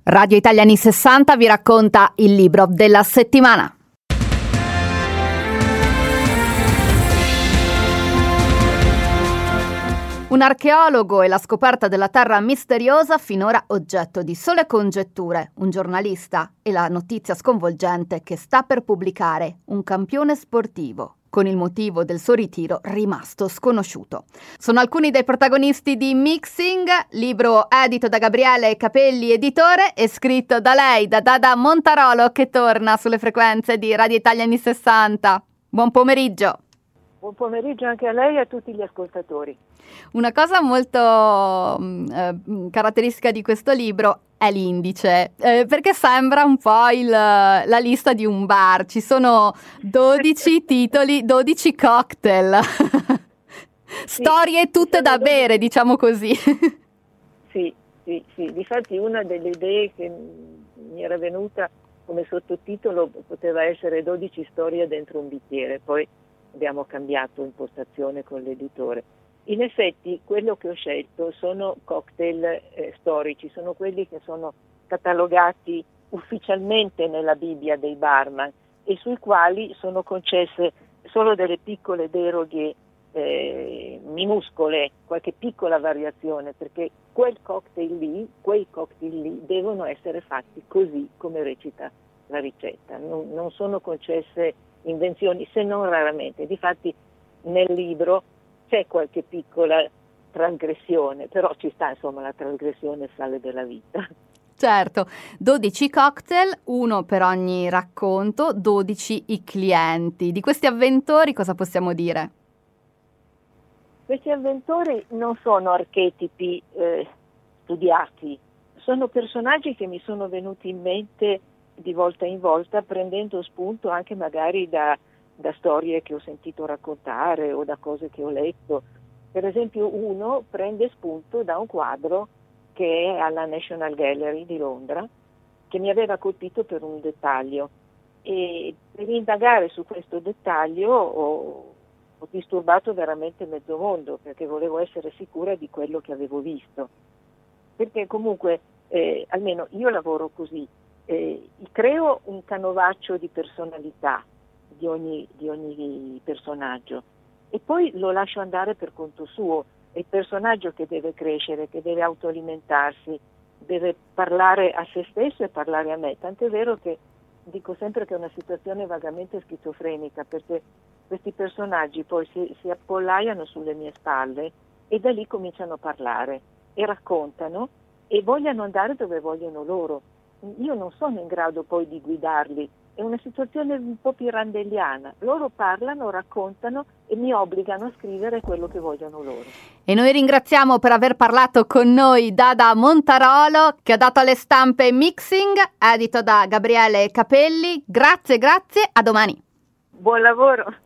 Radio Italia anni 60 vi racconta il libro della settimana. Un archeologo e la scoperta della terra misteriosa finora oggetto di sole congetture, un giornalista e la notizia sconvolgente che sta per pubblicare un campione sportivo con il motivo del suo ritiro rimasto sconosciuto. Sono alcuni dei protagonisti di Mixing, libro edito da Gabriele Capelli, editore, e scritto da lei, da Dada Montarolo, che torna sulle frequenze di Radio Italia anni 60. Buon pomeriggio. Buon pomeriggio anche a lei e a tutti gli ascoltatori. Una cosa molto caratteristica di questo libro è l'indice, perché sembra un po' la lista di un bar. Ci sono 12 titoli, 12 cocktail, storie tutte da bere, diciamo così. Sì. Difatti una delle idee che mi era venuta come sottotitolo poteva essere 12 storie dentro un bicchiere, poi abbiamo cambiato impostazione con l'editore. In effetti quello che ho scelto sono cocktail storici, sono quelli che sono catalogati ufficialmente nella Bibbia dei barman e sui quali sono concesse solo delle piccole deroghe minuscole, qualche piccola variazione, perché quei cocktail lì devono essere fatti così come recita la ricetta, non sono concesse invenzioni, se non raramente. Difatti nel libro c'è qualche piccola trasgressione, però ci sta, insomma, la trasgressione sale della vita. Certo, 12 cocktail, uno per ogni racconto, 12 i clienti. Di questi avventori cosa possiamo dire? Questi avventori non sono archetipi studiati, sono personaggi che mi sono venuti in mente di volta in volta, prendendo spunto anche magari da storie che ho sentito raccontare o da cose che ho letto. Per esempio uno prende spunto da un quadro che è alla National Gallery di Londra, che mi aveva colpito per un dettaglio, e per indagare su questo dettaglio ho disturbato veramente mezzo mondo, perché volevo essere sicura di quello che avevo visto, perché comunque almeno io lavoro così, creo un canovaccio di personalità di ogni personaggio e poi lo lascio andare per conto suo. È il personaggio che deve crescere, che deve autoalimentarsi, deve parlare a se stesso e parlare a me, tant'è vero che dico sempre che è una situazione vagamente schizofrenica, perché questi personaggi poi si appollaiano sulle mie spalle e da lì cominciano a parlare e raccontano e vogliono andare dove vogliono loro. Io non sono in grado poi di guidarli, è una situazione un po' pirandelliana. Loro parlano, raccontano e mi obbligano a scrivere quello che vogliono loro. E noi ringraziamo per aver parlato con noi Dada Montarolo, che ha dato alle stampe Mixing, edito da Gabriele Capelli. Grazie, a domani. Buon lavoro.